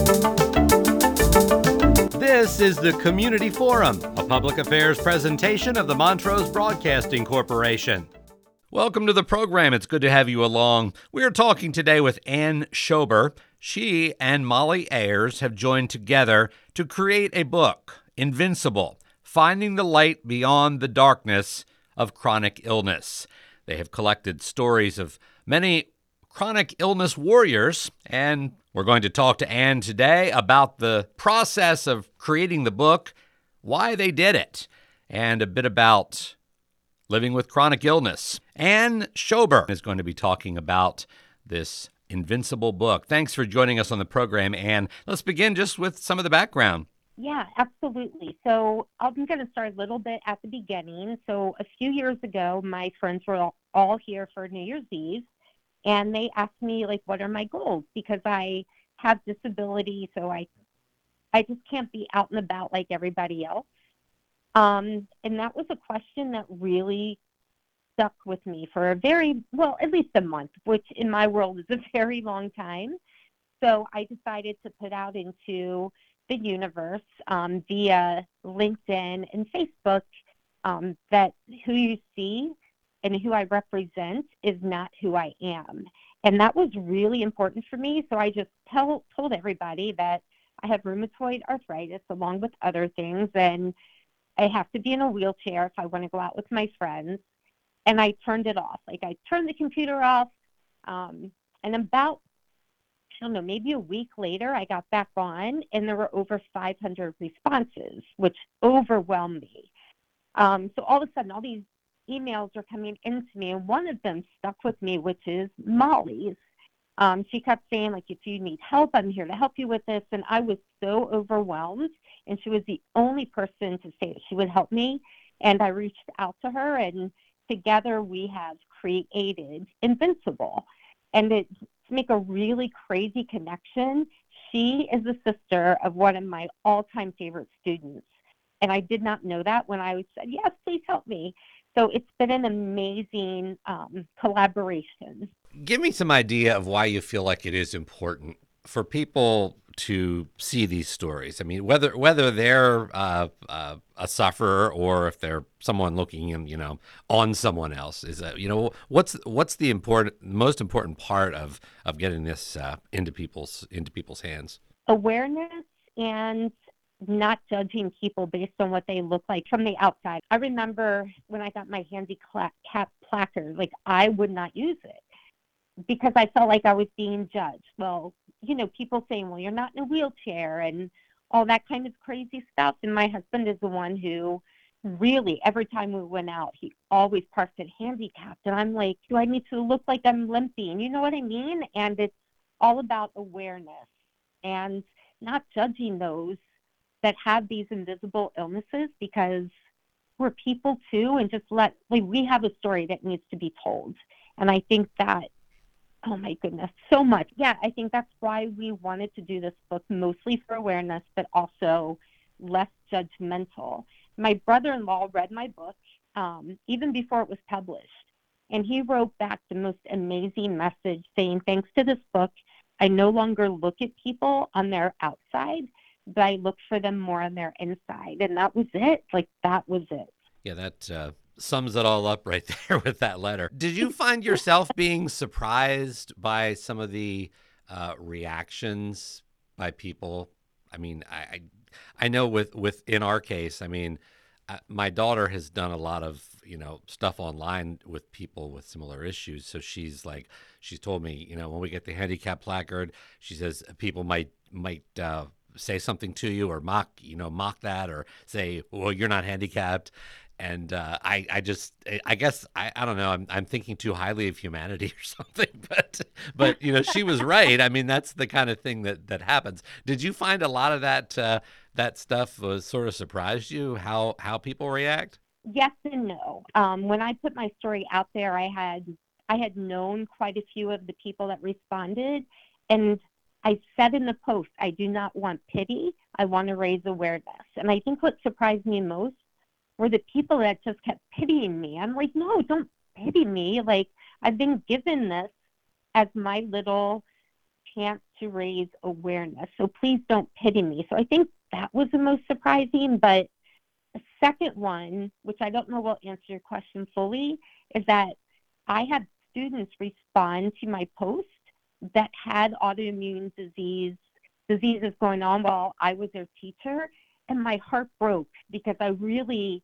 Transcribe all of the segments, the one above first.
This is the Community Forum, a public affairs presentation of the Montrose Broadcasting Corporation. Welcome to the program. It's good to have you along. We are talking today with Ann Schober. She and Molly Ayers have joined together to create a book, Invincible: Finding the Light Beyond the Darkness of Chronic Illness. They have collected stories of many chronic illness warriors, and we're going to talk to Ann today about the process of creating the book, why they did it, and a bit about living with chronic illness. Ann Schober is going to be talking about this Invincible book. Thanks for joining us on the program, Ann. Let's begin just with some of the background. Yeah, absolutely. So I'm going to start a little bit at the beginning. So a few years ago, my friends were all here for New Year's Eve, and they asked me, like, what are my goals? Because I have disability, so I just can't be out and about like everybody else. And that was a question that really stuck with me for at least a month, which in my world is a very long time. So I decided to put out into the universe via LinkedIn and Facebook that who you see and who I represent is not who I am. And that was really important for me. So I just told everybody that I have rheumatoid arthritis along with other things, and I have to be in a wheelchair if I want to go out with my friends. And I turned it off. Like, I turned the computer off, and about, I don't know, maybe a week later, I got back on, and there were over 500 responses, which overwhelmed me. So all of a sudden, all these emails are coming into me, and one of them stuck with me, which is Molly's. She kept saying, like, if you need help, I'm here to help you with this. And I was so overwhelmed, and she was the only person to say that she would help me. And I reached out to her, and together we have created Invincible. And to make a really crazy connection, she is the sister of one of my all-time favorite students. And I did not know that when I said, yes, please help me. So it's been an amazing collaboration. Give me some idea of why you feel like it is important for people to see these stories. I mean, whether they're a sufferer or if they're someone looking on someone else. Is that, what's the most important part of getting this into people's hands? Awareness and not judging people based on what they look like from the outside. I remember when I got my handicap placard, like, I would not use it because I felt like I was being judged. Well, people saying, well, you're not in a wheelchair and all that kind of crazy stuff. And my husband is the one who really, every time we went out, he always parked it handicapped. And I'm like, do I need to look like I'm limping? You know what I mean? And it's all about awareness and not judging those that have these invisible illnesses, because we're people too, and just we have a story that needs to be told. And I think that, oh my goodness, so much. Yeah, I think that's why we wanted to do this book, mostly for awareness, but also less judgmental. My brother-in-law read my book even before it was published, and he wrote back the most amazing message saying, thanks to this book, I no longer look at people on their outside, but I look for them more on their inside. And that was it. Like, that was it. Yeah, that sums it all up right there with that letter. Did you find yourself being surprised by some of the reactions by people? I mean, I know with in our case, I mean, my daughter has done a lot of stuff online with people with similar issues. So she's told me, when we get the handicap placard, she says people might say something to you or mock that, or say, well, you're not handicapped. And I guess I don't know. I'm thinking too highly of humanity or something. But she was right. I mean, that's the kind of thing that happens. Did you find a lot of that stuff was sort of surprised you, how people react? Yes and no. When I put my story out there, I had known quite a few of the people that responded, and I said in the post, I do not want pity. I want to raise awareness. And I think what surprised me most were the people that just kept pitying me. I'm like, no, don't pity me. Like, I've been given this as my little chance to raise awareness. So please don't pity me. So I think that was the most surprising. But the second one, which I don't know will answer your question fully, is that I had students respond to my post that had autoimmune diseases going on while I was their teacher. And my heart broke because I really,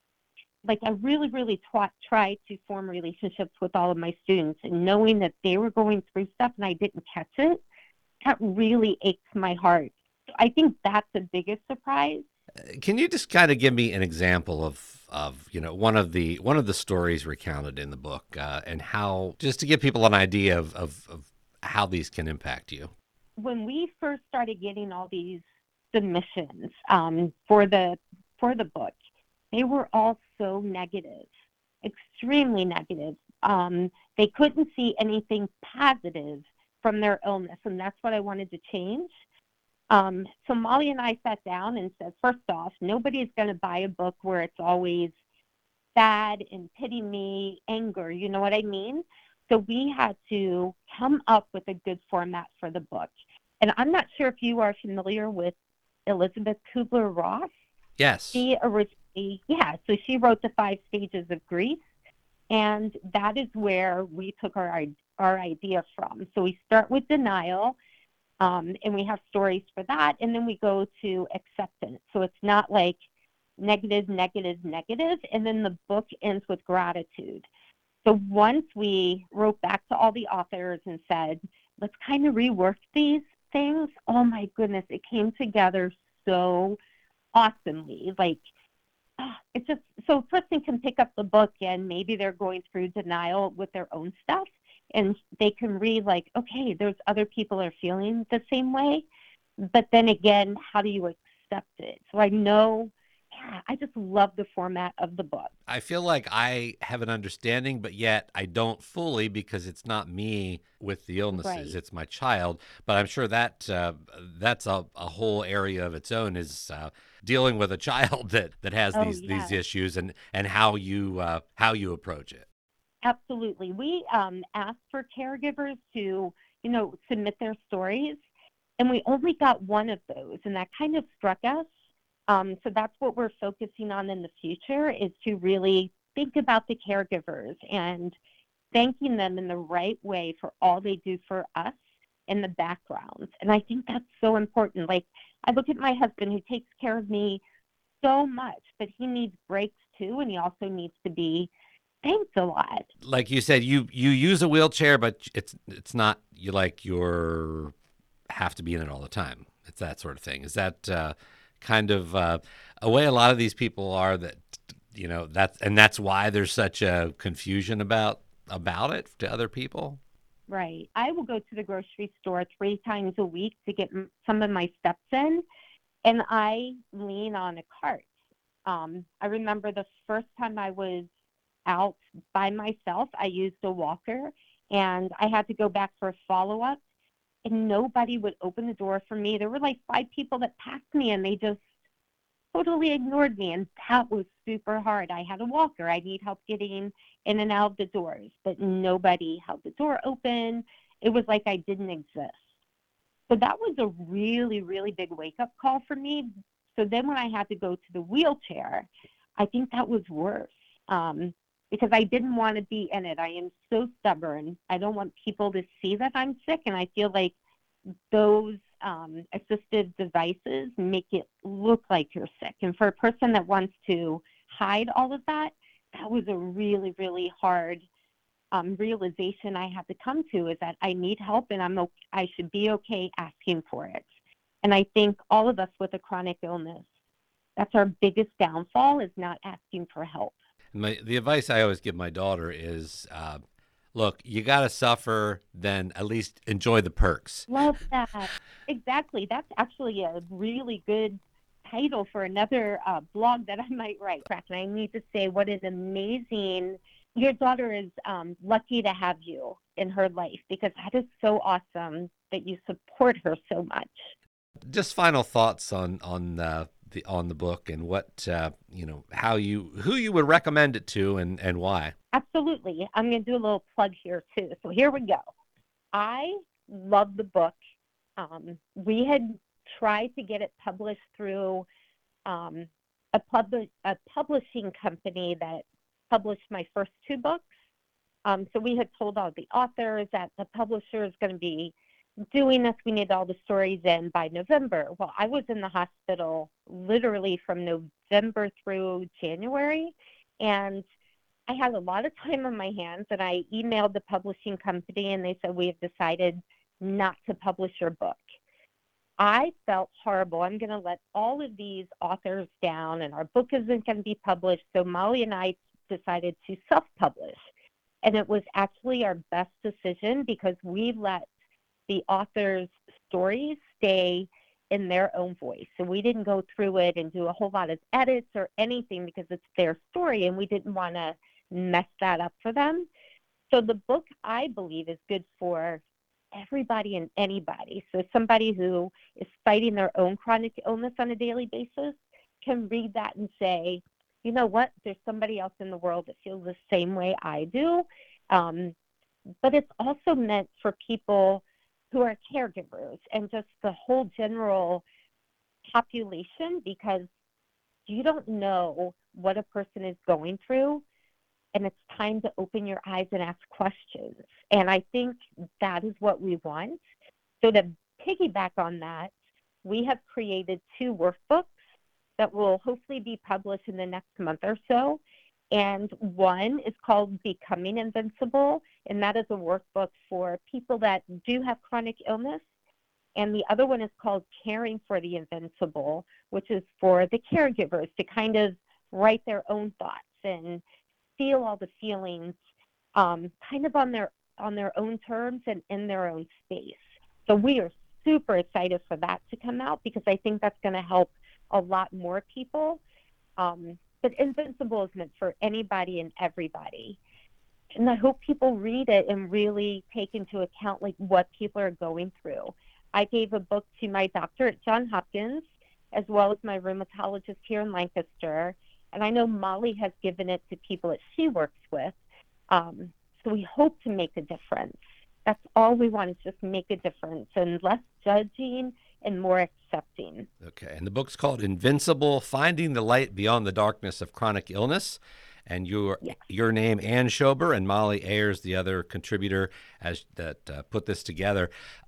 tried to form relationships with all of my students, and knowing that they were going through stuff and I didn't catch it, that really aches my heart. So I think that's the biggest surprise. Can you just kind of give me an example of one of the stories recounted in the book, and how, just to give people an idea of how these can impact you? When we first started getting all these submissions for the book, they were all so negative, extremely negative. They couldn't see anything positive from their illness, and that's what I wanted to change. So Molly and I sat down and said, first off, nobody's going to buy a book where it's always sad and pity me, anger, you know what I mean? So we had to come up with a good format for the book. And I'm not sure if you are familiar with Elizabeth Kubler-Ross. Yes. She she wrote The 5 Stages of Grief, and that is where we took our idea from. So we start with denial, and we have stories for that, and then we go to acceptance. So it's not like negative, negative, negative, and then the book ends with gratitude. So once we wrote back to all the authors and said, let's kind of rework these things, oh my goodness, it came together so awesomely. It's just so a person can pick up the book and maybe they're going through denial with their own stuff, and they can read okay, there's other people are feeling the same way, but then again, how do you accept it? So I know, I just love the format of the book. I feel like I have an understanding, but yet I don't fully, because it's not me with the illnesses. Right. It's my child. But I'm sure that that's a whole area of its own, is dealing with a child that has these issues, and how you approach it. Absolutely. We asked for caregivers to, submit their stories, and we only got one of those, and that kind of struck us. So that's what we're focusing on in the future, is to really think about the caregivers and thanking them in the right way for all they do for us in the background. And I think that's so important. I look at my husband, who takes care of me so much, but he needs breaks too, and he also needs to be thanked a lot. Like you said, you use a wheelchair, but it's not you have to be in it all the time. It's that sort of thing. Is that kind of a way a lot of these people are, that's why there's such a confusion about it to other people? Right. I will go to the grocery store 3 times a week to get some of my steps in, and I lean on a cart. I remember the first time I was out by myself, I used a walker, and I had to go back for a follow-up, and nobody would open the door for me. There were 5 people that passed me, and they just totally ignored me, and that was super hard. I had a walker. I need help getting in and out of the doors, but nobody held the door open. It was like I didn't exist. So that was a really, really big wake-up call for me. So then when I had to go to the wheelchair, I think that was worse, because I didn't want to be in it. I am so stubborn. I don't want people to see that I'm sick, and I feel like those assistive devices make it look like you're sick. And for a person that wants to hide all of that, that was a really, really hard realization I had to come to, is that I need help, and I should be okay asking for it. And I think all of us with a chronic illness, that's our biggest downfall, is not asking for help. The advice I always give my daughter is, look, you got to suffer, then at least enjoy the perks. Love that. Exactly. That's actually a really good title for another blog that I might write, and I need to say, what an amazing, your daughter is lucky to have you in her life, because that is so awesome that you support her so much. Just final thoughts on the book, and what who you would recommend it to, and why. Absolutely. I'm going to do a little plug here too. So here we go. I loved the book. We had tried to get it published through um, a publishing company that published my first two books. So we had told all the authors that the publisher is going to be doing this. We need all the stories in by November. Well, I was in the hospital literally from November through January, and I had a lot of time on my hands, and I emailed the publishing company, and they said, we have decided not to publish your book. I felt horrible. I'm going to let all of these authors down, and our book isn't going to be published. So Molly and I decided to self-publish. And it was actually our best decision because we let the author's stories stay in their own voice. So we didn't go through it and do a whole lot of edits or anything because it's their story, and we didn't want to mess that up for them. So the book, I believe, is good for everybody and anybody. So somebody who is fighting their own chronic illness on a daily basis can read that and say, you know what, there's somebody else in the world that feels the same way I do. But it's also meant for people who are caregivers and just the whole general population, because you don't know what a person is going through, and it's time to open your eyes and ask questions. And I think that is what we want. So to piggyback on that, we have created two workbooks that will hopefully be published in the next month or so. And one is called Becoming Invincible, and that is a workbook for people that do have chronic illness. And the other one is called Caring for the Invincible, which is for the caregivers to kind of write their own thoughts and feel all the feelings kind of on their own terms and in their own space. So we are super excited for that to come out because I think that's going to help a lot more people. But Invincible is meant for anybody and everybody. And I hope people read it and really take into account like what people are going through. I gave a book to my doctor at Johns Hopkins, as well as my rheumatologist here in Lancaster. And I know Molly has given it to people that she works with. So we hope to make a difference. That's all we want, is just make a difference and less judging and more accepting. Okay, and the book's called Invincible, Finding the Light Beyond the Darkness of Chronic Illness. And your name, Ann Schober, and Molly Ayers, the other contributor that put this together.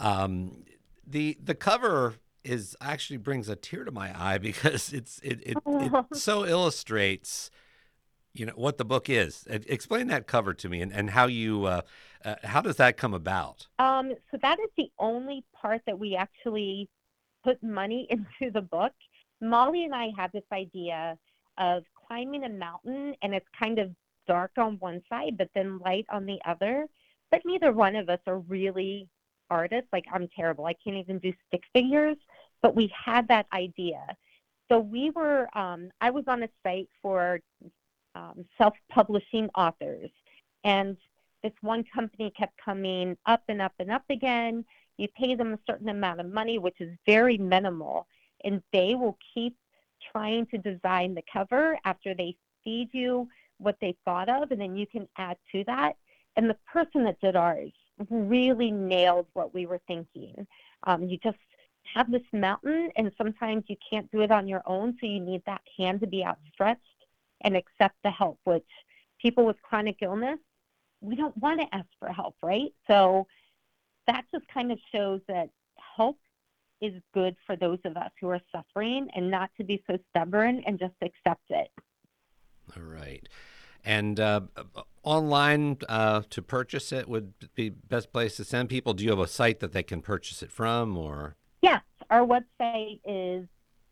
The cover actually brings a tear to my eye because it so illustrates, what the book is. Explain that cover to me and how you how does that come about? So that is the only part that we actually put money into the book. Molly and I have this idea of climbing a mountain, and it's kind of dark on one side, but then light on the other. But neither one of us are really artists. Like, I'm terrible. I can't even do stick figures, but we had that idea. So I was on a site for self-publishing authors, and this one company kept coming up and up and up again. You pay them a certain amount of money, which is very minimal, and they will keep trying to design the cover after they feed you what they thought of, and then you can add to that. And the person that did ours really nailed what we were thinking. You just have this mountain, and sometimes you can't do it on your own, so you need that hand to be outstretched and accept the help, which people with chronic illness, we don't want to ask for help, right? So that just kind of shows that help is good for those of us who are suffering, and not to be so stubborn and just accept it. All right. And online to purchase it would be best place to send people. Do you have a site that they can purchase it from, or? Yes, our website is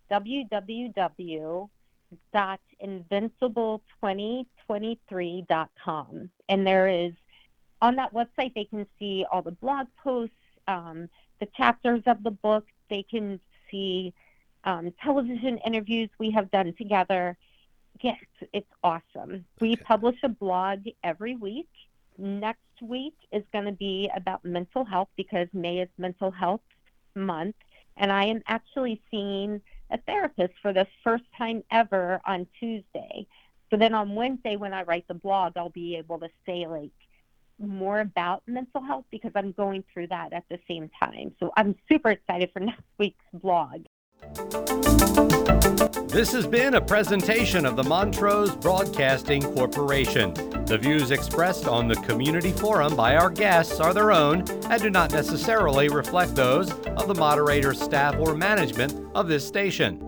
www.invincible2023.com. And on that website, they can see all the blog posts, the chapters of the book. They can see television interviews we have done together. Yes, it's awesome. We publish a blog every week. Next week is going to be about mental health because May is Mental Health Month. And I am actually seeing a therapist for the first time ever on Tuesday. So then on Wednesday, when I write the blog, I'll be able to say, like, more about mental health because I'm going through that at the same time. So I'm super excited for next week's vlog. This has been a presentation of the Montrose Broadcasting Corporation. The views expressed on the community forum by our guests are their own and do not necessarily reflect those of the moderator, staff, or management of this station.